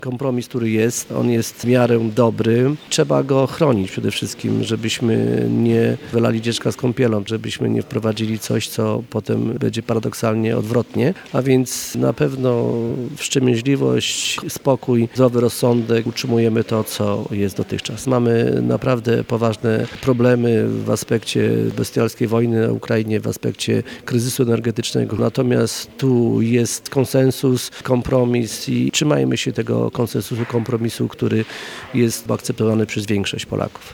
Kompromis, który jest, on jest w miarę dobry. Trzeba go chronić przede wszystkim, żebyśmy nie wylali dziecka z kąpielą, żebyśmy nie wprowadzili coś, co potem będzie paradoksalnie odwrotnie. A więc na pewno wstrzemięźliwość, spokój, zdrowy rozsądek, utrzymujemy to, co jest dotychczas. Mamy naprawdę poważne problemy w aspekcie bestialskiej wojny na Ukrainie, w aspekcie kryzysu energetycznego. Natomiast tu jest konsensus, kompromis i trzymajmy się tego konsensusu, kompromisu, który jest akceptowany przez większość Polaków.